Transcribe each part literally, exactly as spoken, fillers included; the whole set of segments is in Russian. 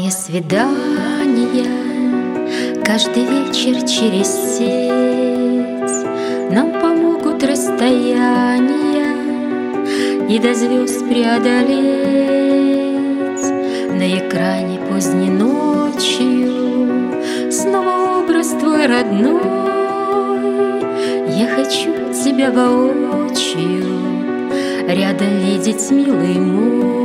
Тайные свидания каждый вечер через сеть нам помогут расстояния и до звезд преодолеть. На экране поздней ночью снова образ твой родной. Я хочу тебя воочию рядом видеть, милый мой.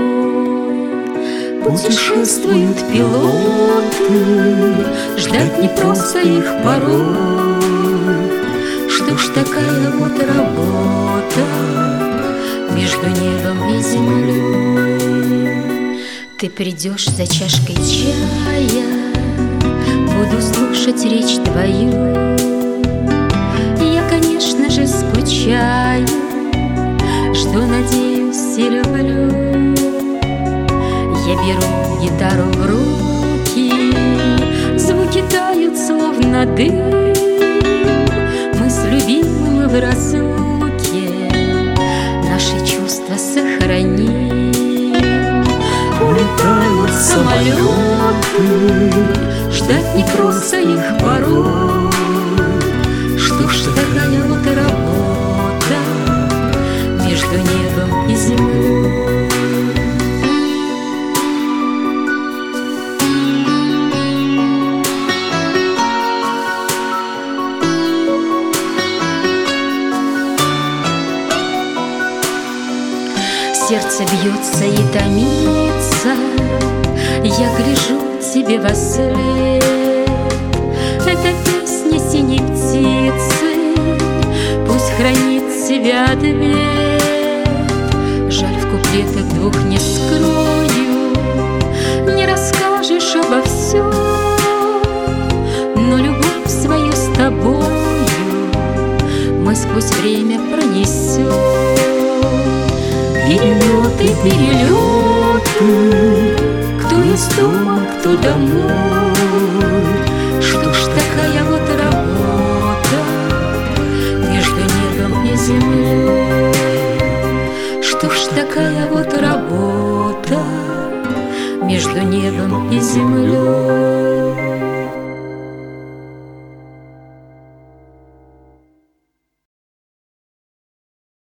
Путешествуют пилоты, ждать не просто их порой. Что ж такая вот работа между небом и землей. Ты придешь за чашкой чая, буду слушать речь твою. Я, конечно же, скучаю, жду, надеюсь и люблю. Я беру гитару в руки, звуки тают, словно дым. Мы с любимым в разлуке наши чувства сохраним. Улетают самолеты, ждать не просто их порой. Что ж такая вот работа между небом и землей. Сердце бьется и томится, я гляжу тебе во след. Это песня синей птицы, пусть хранит себя ответ. Жаль, в куплетах двух не скрою, не расскажешь обо всем, но любовь свою с тобою мы сквозь время пронесем. Перелеты, перелеты, кто из дома, кто домой. Что ж такая вот работа между небом и землей. Что ж такая вот работа между небом и землей.